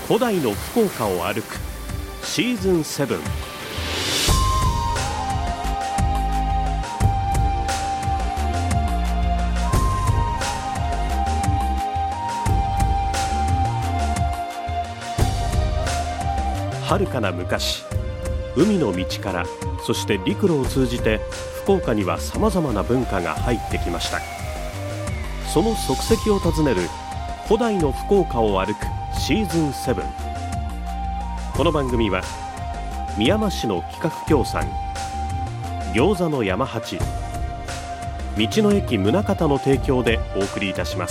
古代の福岡を歩くシーズン7。遥かな昔、海の道からそして陸路を通じて福岡にはさまざまな文化が入ってきました。その足跡を訪ねる古代の福岡を歩くシーズン7。この番組はみやま市の企画協賛、餃子の山八、道の駅宗像の提供でお送りいたします。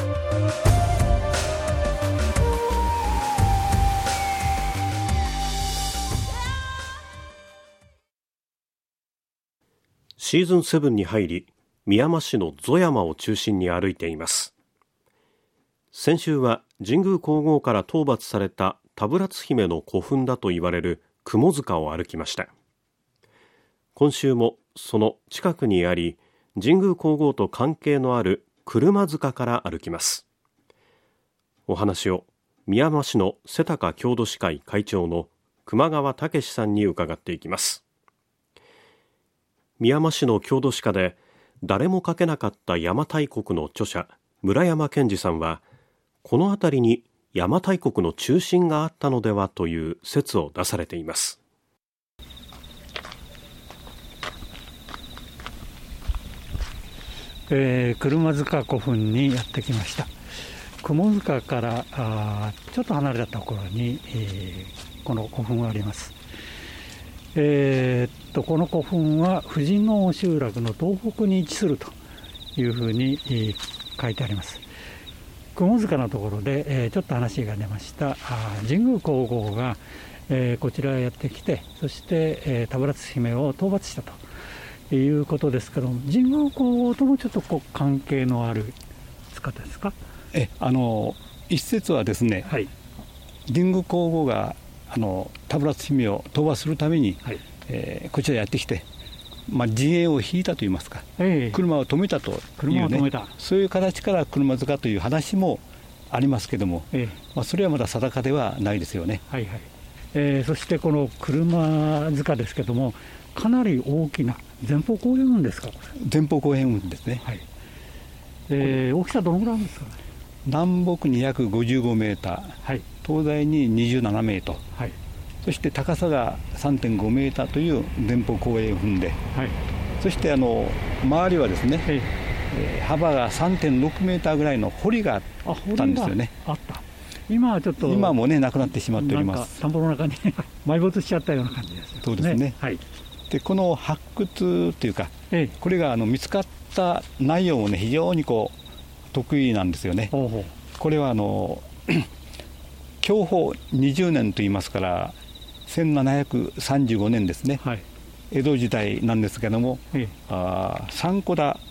シーズン7に入り、みやま市のゾ山を中心に歩いています。先週は神宮皇后から討伐された田ブラツ姫の古墳だと言われる雲塚を歩きました。今週もその近くにあり、神宮皇后と関係のある車塚から歩きます。お話をみやま市の瀬高郷土史会会長の熊川武さんに伺っていきます。みやま市の郷土史家で誰も書けなかった邪馬台国の著者村山健二さんは、この辺りに邪馬台国の中心があったのではという説を出されています。 車塚古墳にやってきました。雲塚からちょっと離れたところに、この古墳があります。この古墳は富士能集落の東北に位置するというふうに書いてあります。雲塚のところで、ちょっと話が出ました神宮皇后が、こちらへやってきて、そして、田ブラツ姫を討伐したということですけども、神宮皇后ともちょっと関係のある方ですか？ 一説はですね、 はい、 神宮皇后が田ブラツ姫を討伐するために、はい、こちらやってきて、陣営を引いたといいますか、車を止めたという、 車を止めた、 そういう形から車塚という話もありますけども、それはまだ定かではないですよね。 はいはい。そしてこの車塚ですけども、かなり大きな前方後円墳ですか？これ前方後円墳ですね。 はい。大きさどのぐらいあるんですかね？ 南北に約55メーター、はい、東西に27メートル、はい、そして高さが 3.5 メーターという前方後円墳で、はい、そして周りはですね、幅が 3.6 メーターぐらいの堀があったんですよね。 あった。今はちょっと今もねなくなってしまっております。 田んぼの中に埋没しちゃったような感じです。 そうですね。 はい。 でこの発掘というか、これが見つかった内容もね非常に得意なんですよね。これは享保20年といいますから1735年ですね、はい、江戸時代なんですけども、三庫田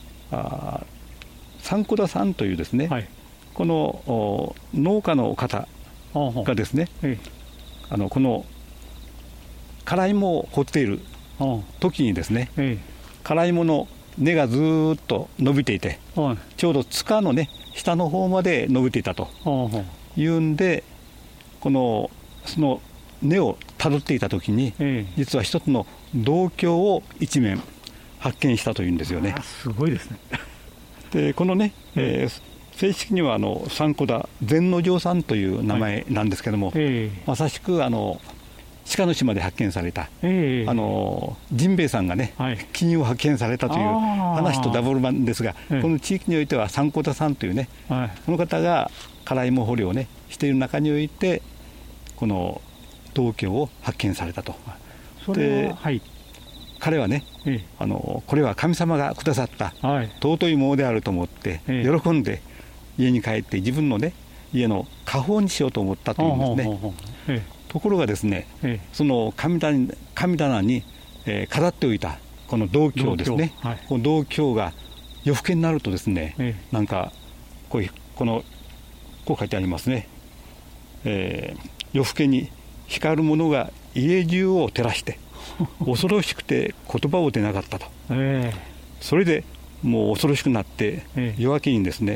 さんというですね、はい、この農家の方がですね、この唐芋を掘っている時にですね、唐芋の根がずっと伸びていて、ちょうど塚のね下の方まで伸びていたというんで、その根をたどっていたときに、実は一つの銅鏡を一面発見したというんですよね。 すごいですね。 でこのね、正式には三庫田禅之丞さんという名前なんですけども、まさしく鹿の島で発見された、ジンベエさんがね、金を発見されたという話とダブル版ですが、この地域においては三庫田さんというね、この方が唐芋掘りをねしている中においてこの銅鏡を発見されたと。で、彼はね、これは神様がくださった尊いものであると思って喜んで家に帰って自分のね家の家宝にしようと思ったというんですね。ところがですね、その神棚に、飾っておいたこの銅鏡ですね、この銅鏡が夜更けになるとですね、なんかこう書いてありますね、夜更けに光るものが家中を照らして恐ろしくて言葉を出なかったと、それでもう恐ろしくなって夜明けにですね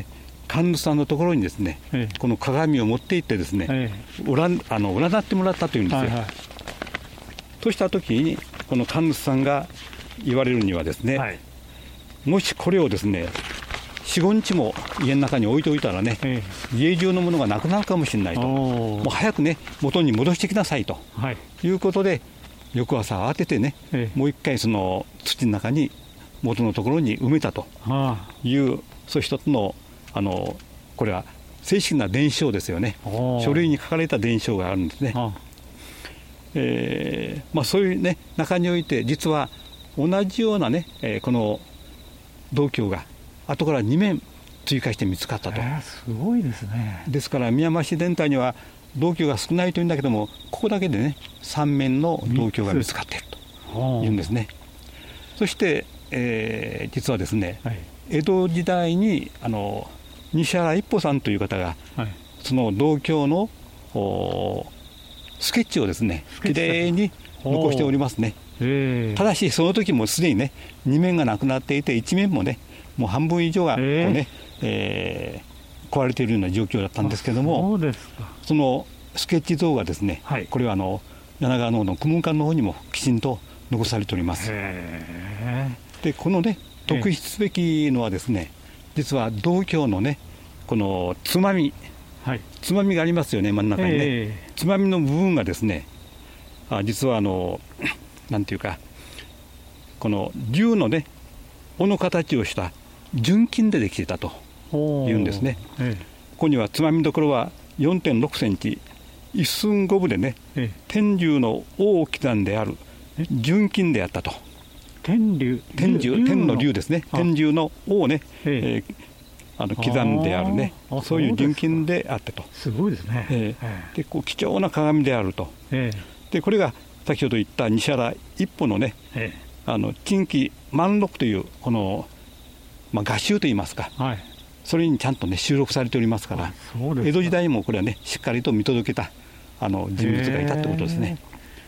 神主さんのところにですね、この鏡を持って行ってですね、占ってもらったというんですよ。とした時にこの神主さんが言われるにはですね、もしこれをですね4、5日も家の中に置いておいたらね、家中のものがなくなるかもしれないと、もう早くね元に戻してきなさいと、いうことで翌朝慌ててね、もう一回その土の中に元のところに埋めたという、そう一つのこれは正式な伝承ですよね。書類に書かれた伝承があるんですね。そういうね中において実は同じようなね、この銅鏡が後から2面追加して見つかったと。 すごいですね。 ですから宮間市全体には銅鏡が少ないというんだけども、ここだけでね3面の銅鏡が見つかっているというんですね。そして、実はですね、江戸時代に西原一歩さんという方が、その銅鏡のスケッチをですねきれいに残しておりますね。ただしその時もすでにね2面がなくなっていて、1面もねもう半分以上がこうね、壊れているような状況だったんですけれども、そのスケッチ像がですね、これは柳川の公文館の方にもきちんと残されております。でこのね特筆すべきのはですね、実は銅鏡のねこのつまみがありますよね、真ん中にね、つまみの部分がですね、実はなんていうかこの竜のね尾の形をした純金でできていたというんですね。ここにはつまみどころは 4.6 センチ一寸五分でね、天竜の尾を刻んである純金であったと。天の竜ですね、天竜の尾をね、刻んであるね、そういう純金であったと。 すごいですね。 でこう貴重な鏡であると。でこれが先ほど言った西原一歩のね、近畿万録というこの、画集といいますか、それにちゃんとね収録されておりますから、江戸時代もこれはねしっかりと見届けた人物がいたってことですね。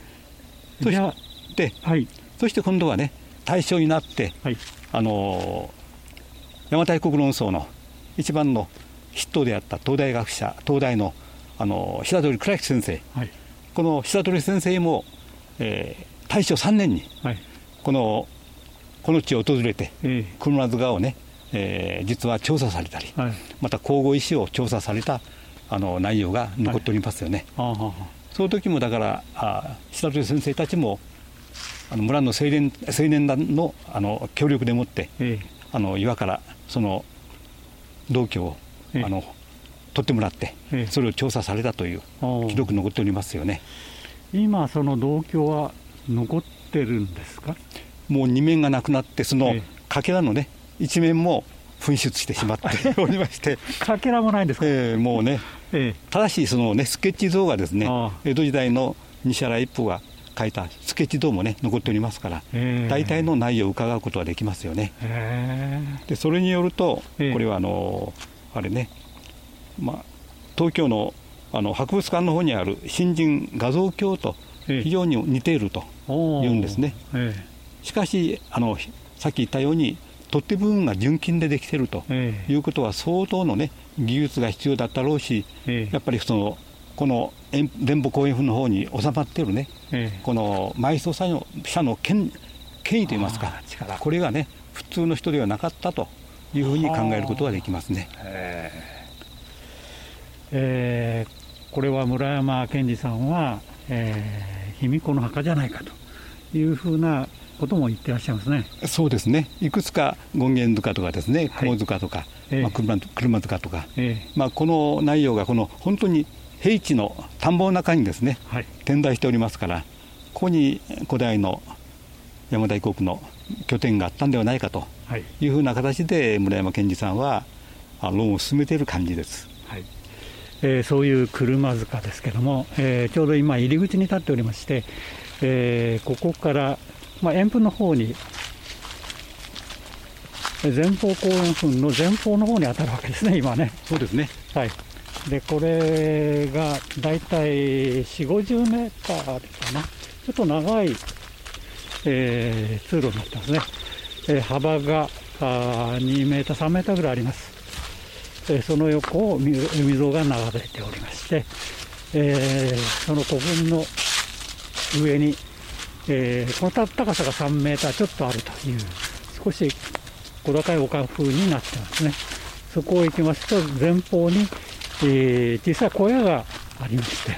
そして今度はね大正になって、邪馬台国論争の一番の筆頭であった東大学者、東大の久鳥倉吉先生、この久鳥先生も、大正3年に、この地を訪れて、車津川をね、実は調査されたり、また皇后石を調査された内容が残っておりますよね。その時もだから久鳥先生たちも村の青年団の協力でもって、岩からその銅鏡を取ってもらって、それを調査されたという記録残っておりますよね。 今その銅鏡は残ってるんですか？ もう2面がなくなって、そのかけらのね一面も紛失してしまっておりましてかけらもないんですか？ もうね、ただしそのねスケッチ像がですね、江戸時代の西原一歩が書いたスケッチ像もね残っておりますから、大体の内容を伺うことはできますよね。でそれによると、これはあれね、東京の博物館の方にある新人画像鏡と非常に似ているというんですね。しかしさっき言ったように取っ手部分が純金でできているということは相当のね技術が必要だったろうし、やっぱりこの伝母公園府の方に収まっているね、この埋葬者の権威といいますか、これがね普通の人ではなかったというふうに考えることができますね。 これは村山健二さんは、卑弥呼の墓じゃないかというふうなことも言ってらっしゃいますね。 そうですね、いくつか権現塚とかですね、雲塚とか、車塚とか、この内容が本当に平地の田んぼの中にですね、点在しておりますから、ここに古代の邪馬台国の拠点があったんではないかというふうな形で村山健二さんは論を進めている感じです。 そういう車塚ですけども、ちょうど今入り口に立っておりまして、ここから、円墳の方に前方後円墳の前方の方に当たるわけですね、今ね。 そうですね。 でこれがだいたい4、50メーターかな、ちょっと長い、通路になってますね。幅が2メーター3メーターぐらいあります。 その横を海沿が流れておりまして、その古墳の上に、この高さが3メーターちょっとあるという少し小高い丘風になってますね。そこを行きますと前方に、小さい小屋がありまして、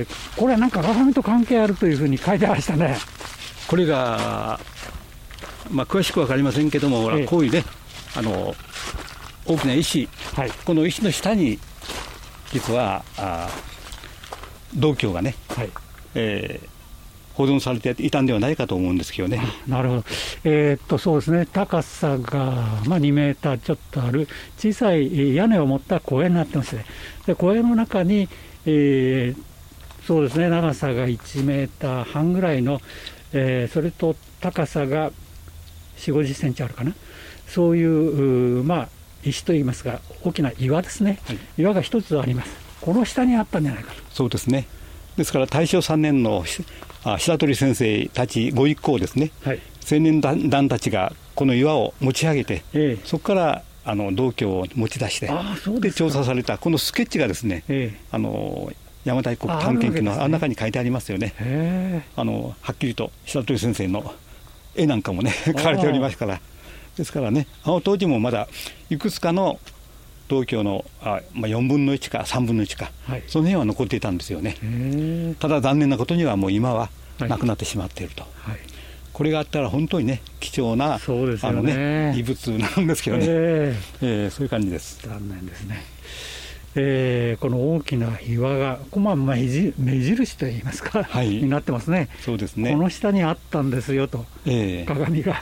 これはなんか鏡と関係あるというふうに書いてありましたね。 これが、詳しくは分かりませんけども、こういうね大きな石、はい、この石の下に実は銅鏡がね、はい、保存されていたんではないかと思うんですけどね。 なるほど。そうですね、高さが、2メーターちょっとある小さい屋根を持った小屋になってまして、で小屋の中に、そうですね、長さが1メーター半ぐらいの、それと高さが4、50センチあるかな、そういう、石といいますか大きな岩ですね、はい、岩が一つあります。この下にあったんじゃないかと。 そうですね。ですから大正3年の白鳥先生たちご一行ですね、はい、青年団たちがこの岩を持ち上げて、そこから銅鏡を持ち出して、で調査されたこのスケッチがですね、邪馬台国探検記の中に書いてありますよね。はっきりと白鳥先生の絵なんかもね書かれておりますから、ですからね、当時もまだいくつかの銅鏡の4分の1か3分の1か、はい、その辺は残っていたんですよね。ただ残念なことにはもう今はなくなってしまっていると、はい、これがあったら本当にね貴重なそうですよね、 遺物なんですけどね、そういう感じです。 残念ですね。この大きな岩が目印といいますか、はい、になってますね。 そうですね。 この下にあったんですよと、鏡が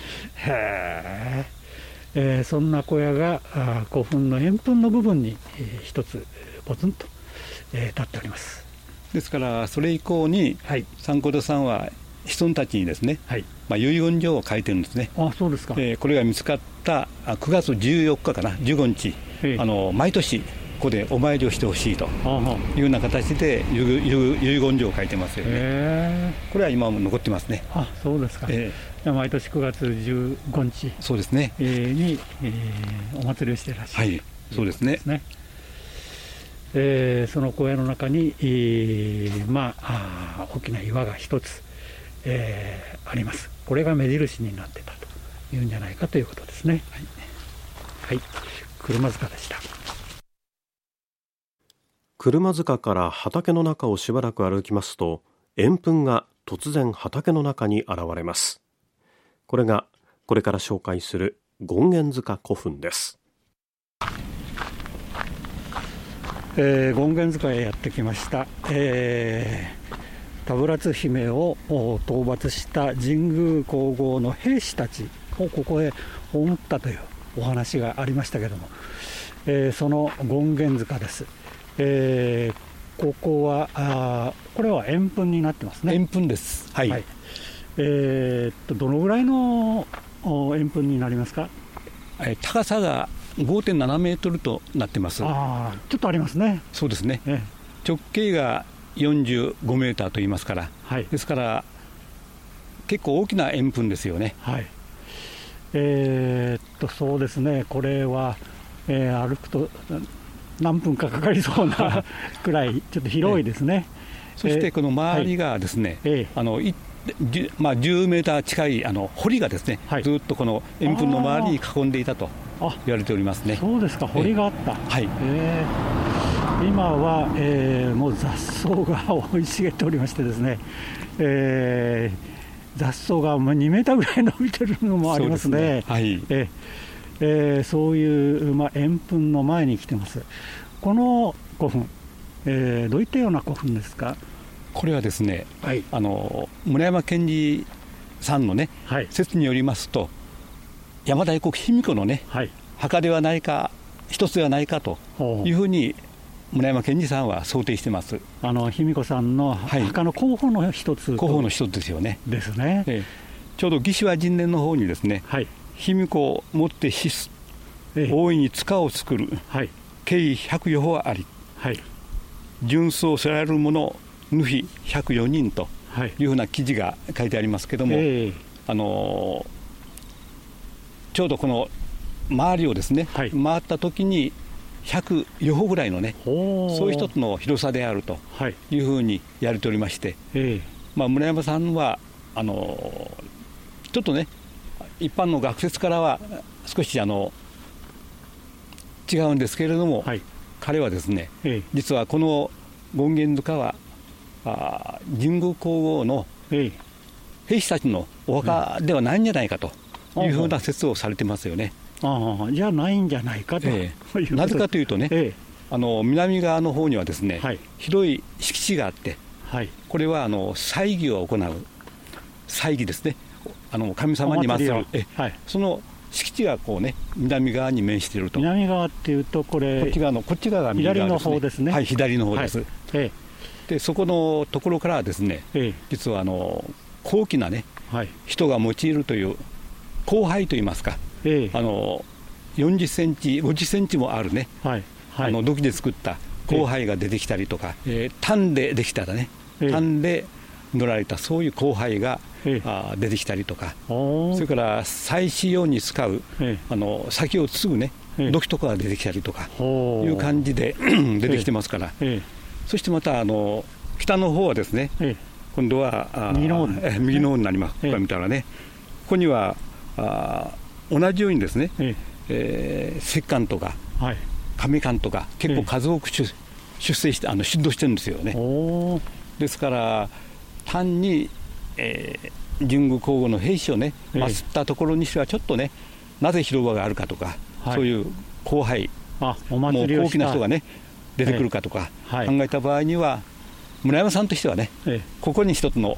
そんな小屋が古墳の円墳の部分に一つポツンと立っております。 ですからそれ以降に三幸田さんは子孫たちにですね、はい、遺言状を書いてるんですね。 そうですか。 これが見つかった9月14日かな、15日、毎年ここでお参りをしてほしいというような形で遺言状を書いてますよね。これは今も残ってますね。 そうですか。毎年9月15日そうですね、 に、お祭りをしていらっしゃる、 はい、そうですね。 その小屋の中に、大きな岩が一つ、あります。これが目印になってたというんじゃないかということですね。はい、はい、車塚でした。 車塚から畑の中をしばらく歩きますと、円墳が突然畑の中に現れます。これがこれから紹介する権現塚古墳です。 権現塚へやってきました。田ブラツ姫を討伐した神宮皇后の兵士たちをここへ葬ったというお話がありましたけれども、その権現塚です。ここはこれは円墳になってますね。 円墳です。はい、はい。 どのぐらいの円墳になりますか？ 高さが 5.7 メートルとなってます。 ちょっとありますね。 そうですね。直径が45メーターと言いますから、はい、ですから結構大きな円墳ですよね。はい。 そうですね。これは、歩くと何分かかかりそうなくらいちょっと広いですね。 そしてこの周りがですね、10メーター近い堀がですね、ずっとこの円墳の周りに囲んでいたと言われておりますね。 そうですか。堀があった。はい。今は、もう雑草が生い茂っておりましてですね、雑草が2メーターぐらい伸びてるのもありますね。はい。そういう、円墳の前に来てます。この古墳、どういったような古墳ですか？ これはですね、はい、村山賢治さんのね、はい、説によりますと、邪馬台国卑弥呼のね、はい、墓ではないか一つではないかというふうに村山賢治さんは想定してます。 卑弥呼さんの墓の候補の一つ、 候補の一つですよね。 ですね。 ちょうど魏志倭人年の方にですね、はい、卑弥呼をもって死す、大いに塚を作る、はい、計100余法あり、はい、純奏せられる者ぬひ104人というふうな記事が書いてありますけども、ちょうどこの周りをですね、回った時に104歩ぐらいのね、そういう一つの広さであるというふうにやれておりまして、村山さんはちょっとね、一般の学説からは少し違うんですけれども、彼はですね、実はこの権現塚は神宮皇后の兵士たちのお墓ではないんじゃないかというふうな説をされてますよね。 じゃないんじゃないかと、 なぜかというとね、南側の方にはですね、広い敷地があって、これは祭儀を行う祭儀ですね、神様に祀る、その敷地がこうね、南側に面していると。 南側っていうとこっち側が右側ですね。左の方ですね。 はい、左の方です。でそこのところからはですね、実は高貴なね、人が用いるという香灰といいますか、40センチ50センチもあるね、土器で作った香灰が出てきたりとか、炭でできたらね、炭で塗られたそういう香灰が出てきたりとか、それから祭祀用に使う先を継ぐね、土器とかが出てきたりとかいう感じで出てきてますから、そしてまた北の方はですね、今度は右の方になります。ここから見たらね、ここには同じようにですね、石棺とか亀棺とか結構数多く出土してるんですよね。ですから単に、神宮皇后の兵士をね祀ったところにしてはちょっとね、なぜ広場があるかとか、そういう荒廃、もう高貴な人がね出てくるかとか考えた場合には、村山さんとしてはね、ここに一つの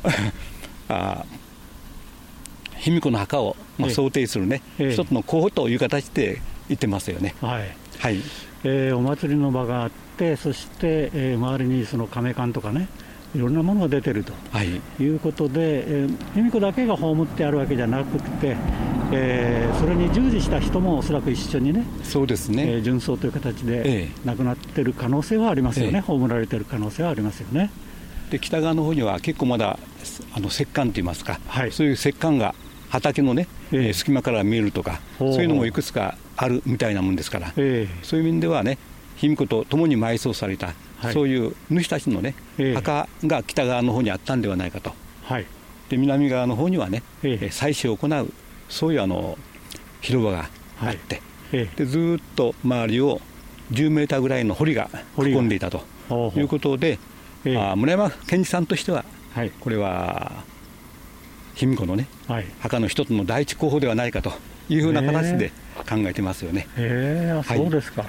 卑弥呼の墓を想定するね、一つの候補という形で言ってますよね。 お祭りの場があって、そして、周りにその亀棺とかね、いろんなものが出てるということで、卑弥呼だけが葬ってあるわけじゃなくて、それに従事した人もおそらく一緒にね、 そうですね、 殉葬という形で亡くなっている可能性はありますよね、葬られている可能性はありますよね。 で北側の方には結構まだ石棺といいますか、そういう石棺が畑のね、隙間から見えるとか、そういうのもいくつかあるみたいなもんですから、そういう意味ではね、卑弥呼と共に埋葬された、そういう主たちのね、墓が北側の方にあったんではないかと。で南側の方にはね、祭祀を行うそういう広場があって、でずっと周りを10メーターぐらいの堀が囲んでいたということで、村山健二さんとしては、これは卑弥呼のね、墓の一つの第一候補ではないかというふうな形で考えてますよね。 そうですか。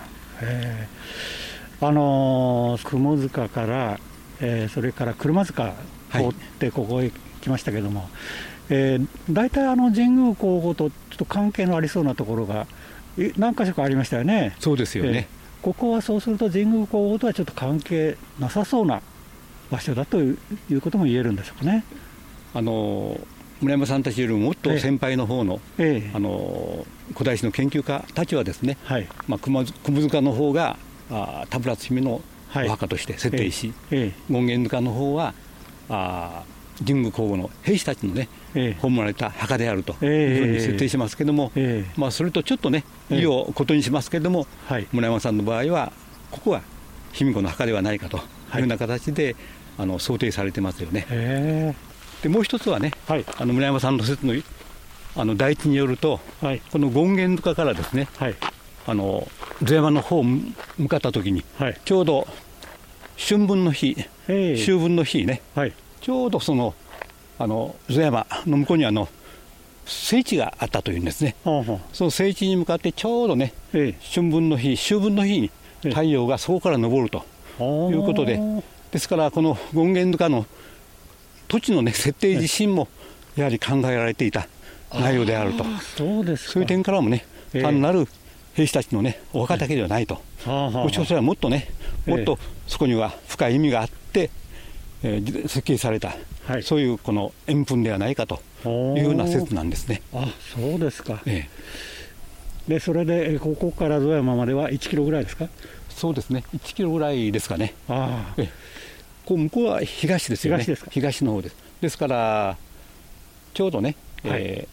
雲塚から、それから車塚通ってここへ来ましたけども、大体神宮皇后とちょっと関係のありそうなところが何か所かありましたよね。 そうですよね。 ここはそうすると神宮皇后とはちょっと関係なさそうな場所だということも言えるんでしょうかね。 村山さんたちよりももっと先輩の方の、古代史の研究家たちはですね、雲塚の方が田村姫のお墓として設定し、権現塚の方は神宮皇后の兵士たちのね、葬られた墓であるというふうに設定しますけれども、それとちょっとね意をことにしますけれども、村山さんの場合はここは卑弥呼の墓ではないかというような形で想定されてますよね。でもう一つはね、村山さんの説の第一によると、この権現塚からですね、座山の方を向かった時に、ちょうど春分の日、秋分の日ね、ちょうどその座山の向こうに聖地があったというんですね。その聖地に向かってちょうどね、春分の日、秋分の日に太陽がそこから昇るということで、ですからこの権現塚の土地のね設定自身もやはり考えられていた内容であると。そういう点からもね、単なる兵士たちのねお墓だけではないと、もしかしたらもっとね、もっとそこには深い意味があって、設計された、そういうこの円墳ではないかというような説なんですね。 そうですか。でそれでここから座山までは1キロぐらいですか。 そうですね、1キロぐらいですかね。向こうは東ですよね。東の方です。ですからちょうどね、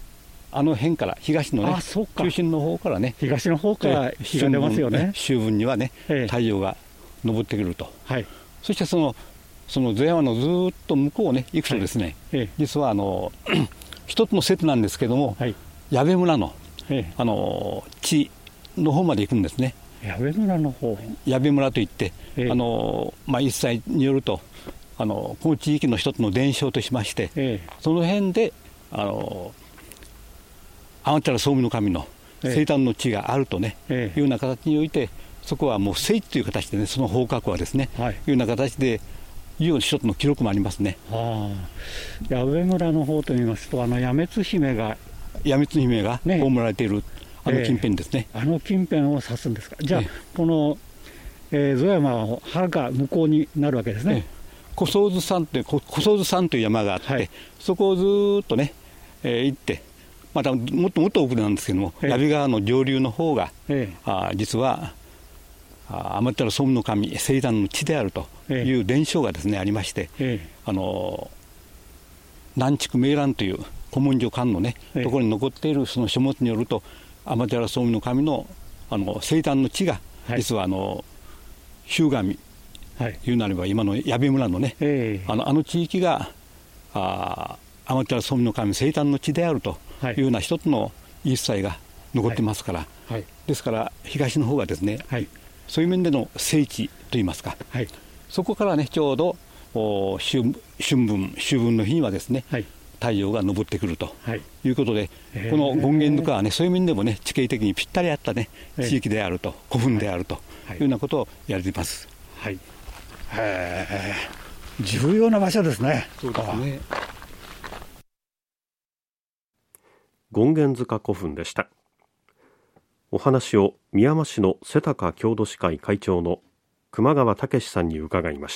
あの辺から東のね中心の方からね、 東の方から日が出ますよね。 秋分にはね、太陽が昇ってくると、そしてその座山のずっと向こうね行くとですね、実は一つの説なんですけども、矢部村の、地の方まで行くんですね。 矢部村の方、 矢部村といって、一切によるとこの地域の一つの伝承としまして、その辺で天照総務の神の生誕の地があるとね、いうような形において、そこはもう聖地という形でね、その方角はですね、いうような形でいうような一つの記録もありますね。 矢部村の方といいますと、八女姫が葬られている近辺ですね。 近辺を指すんですか。じゃあ、このゾ山は葉が向こうになるわけですね。 小僧津山という山があって、そこをずっとね、行って、またもっと奥なんですけども、矢部川の上流の方が、実は天照総務の神生誕の地であるという伝承がですね、ありまして、南筑明蘭という古文書館のね、ところに残っているその書物によると、天照総務の神の生誕の地が、実は日向いうなれば今の矢部村のね、地域が天照総務の神生誕の地であるというような一つの言い伝えが残ってますから、ですから東の方がですね、そういう面での聖地といいますか、そこからね、ちょうど秋分の日にはですね、太陽が昇ってくるということで、この権現塚はね、そういう面でもね、地形的にぴったり合ったね、地域であると、古墳であるというようなことをやれています。 重要な場所ですね。 そうですね。 権現塚古墳でした。お話を宮山市の瀬高郷土史会会長の熊川武さんに伺いました。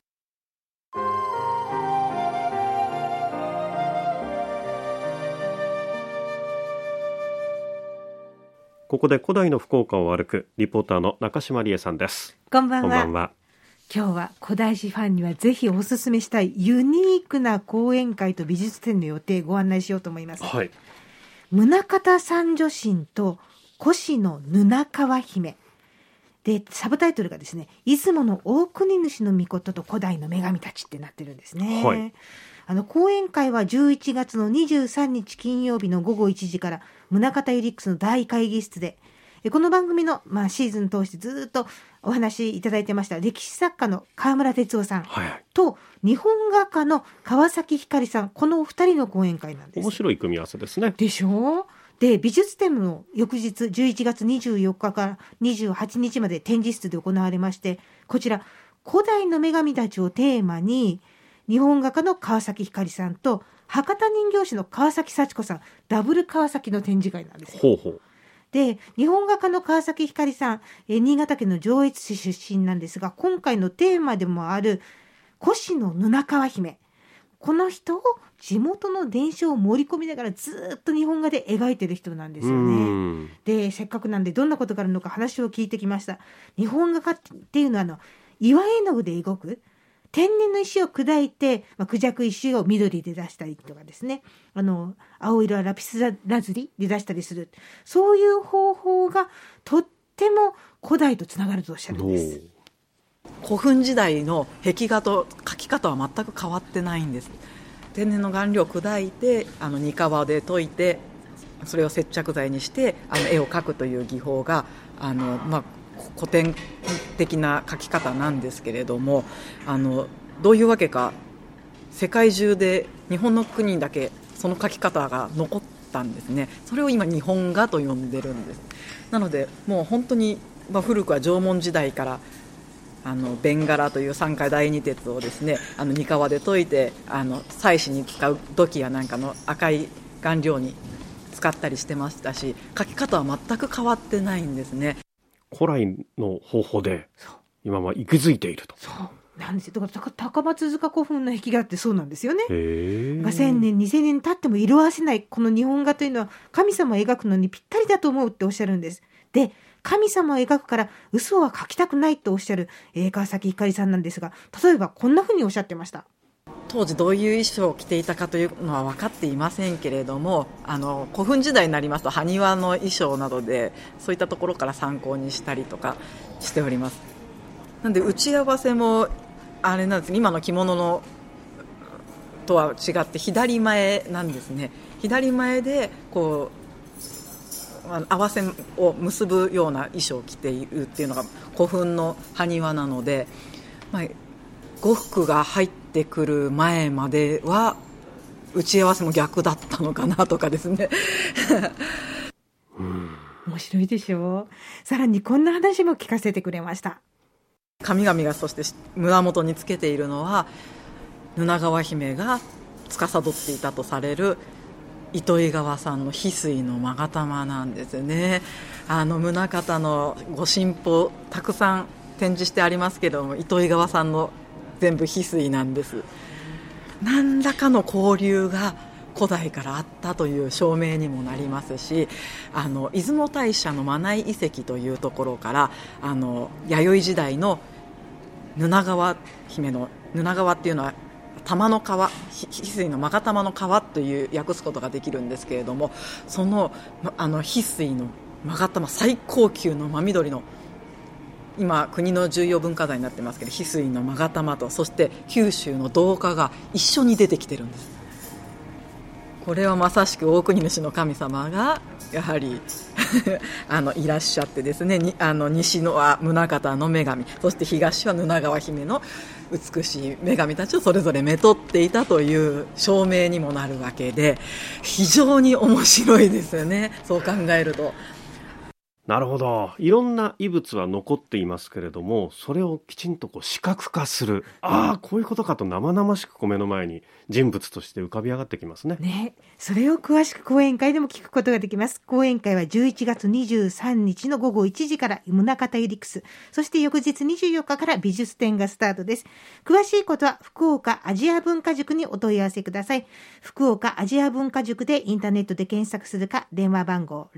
ここで古代の福岡を歩くリポーターの中島理恵さんです。 こんばんは。今日は古代史ファンにはぜひおすすめしたいユニークな講演会と美術展の予定ご案内しようと思います。宗像三女神と越の布川姫で、サブタイトルがですね、出雲の大国主の命と古代の女神たちってなってるんですね。講演会は11月の23日金曜日の午後1時から宗像ユリックスの大会議室で、この番組の、シーズン通してずっとお話いただいてました歴史作家の川村哲夫さんと日本画家の川崎光さん、このお二人の講演会なんです。 面白い組み合わせですね。 でしょう。で、美術展の翌日11月24日から28日まで展示室で行われまして、こちら古代の女神たちをテーマに日本画家の川崎光さんと博多人形師の川崎幸子さん、ダブル川崎の展示会なんですよ。で、日本画家の川崎光さん、新潟県の上越市出身なんですが、今回のテーマでもある越の布川姫、この人を地元の伝承を盛り込みながらずっと日本画で描いてる人なんですよね。で、せっかくなんでどんなことがあるのか話を聞いてきました。日本画家っていうのは岩絵の具で描く天然の石を砕いて、クジャク石を緑で出したりとかですね、青色はラピスラズリで出したりする、そういう方法がとっても古代とつながるとおっしゃるんです。 古墳時代の壁画と描き方は全く変わってないんです。天然の顔料を砕いて煮皮で溶いて、それを接着剤にして絵を描くという技法が古典的な描き方なんですけれども、どういうわけか世界中で日本の国だけその描き方が残ったんですね。それを今日本画と呼んでるんです。なのでもう本当に、古くは縄文時代からベンガラという酸化第二鉄をですね、煮皮で溶いて祭祀に使う土器やなんかの赤い顔料に使ったりしてましたし、描き方は全く変わってないんですね。 古来の方法で今は息づいていると。 そうなんですよ。だから高松塚古墳の壁画ってそうなんですよね。1000年2000年経っても色あせないこの日本画というのは神様を描くのにぴったりだと思うっておっしゃるんです。で、神様を描くから嘘は描きたくないとおっしゃる川崎光さんなんですが、例えばこんなふうにおっしゃってました。 当時どういう衣装を着ていたかというのは分かっていませんけれども、古墳時代になりますと埴輪の衣装などでそういったところから参考にしたりとかしております。なので打ち合わせもあれなんです、今の着物のとは違って左前なんですね。左前でこう合わせを結ぶような衣装を着ているっていうのが古墳の埴輪なので、呉服が入ってくる前までは打ち合わせも逆だったのかなとかですね面白いでしょう。さらにこんな話も聞かせてくれました。 神々がそして胸元につけているのは布川姫が司っていたとされる糸魚川産の翡翠の勾玉なんですね。宗像のご神宝たくさん展示してありますけれども、糸魚川産の全部翡翠なんです。何らかの交流が古代からあったという証明にもなりますし、出雲大社の真名井遺跡というところから弥生時代の布川姫の布川っていうのは玉の皮、翡翠の勾玉の皮という訳すことができるんですけれども、その翡翠の勾玉、最高級の真緑の、今国の重要文化財になってますけど、翡翠の勾玉とそして九州の銅貨が一緒に出てきてるんです。これはまさしく大国主の神様がやはりいらっしゃってですね、西のは宗像の女神、そして東は布川姫の美しい女神たちをそれぞれめとっていたという証明にもなるわけで、非常に面白いですよね、そう考えると。 なるほど。いろんな遺物は残っていますけれども、それをきちんと視覚化する。こういうことかと生々しく目の前に人物として浮かび上がってきますね。 ね、それを詳しく講演会でも聞くことができます。講演会は11月23日の午後1時から宗像ユリックス、そして翌日24日から美術展がスタートです。詳しいことは福岡アジア文化塾にお問い合わせください。福岡アジア文化塾でインターネットで検索するか、電話番号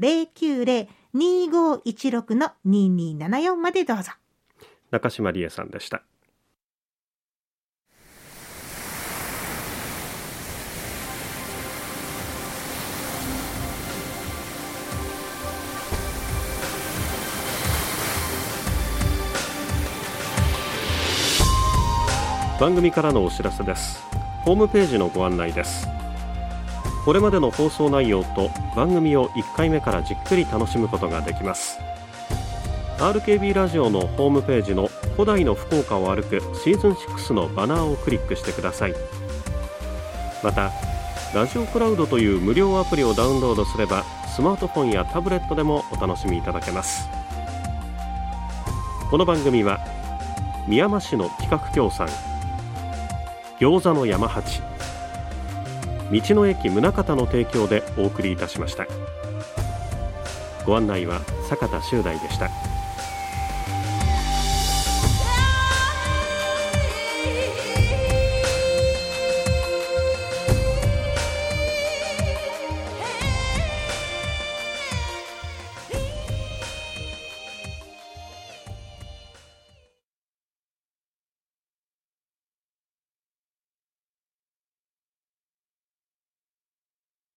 090-2516-2274までどうぞ。 中島理恵さんでした。番組からのお知らせです。ホームページのご案内です。これまでの放送内容と番組を1回目からじっくり楽しむことができます。 RKB ラジオのホームページの古代の福岡を歩くシーズン6のバナーをクリックしてください。またラジオクラウドという無料アプリをダウンロードすればスマートフォンやタブレットでもお楽しみいただけます。この番組は宮間市の企画協賛、餃子の山八、道の駅宗像の提供でお送りいたしました。ご案内は坂田修大でした。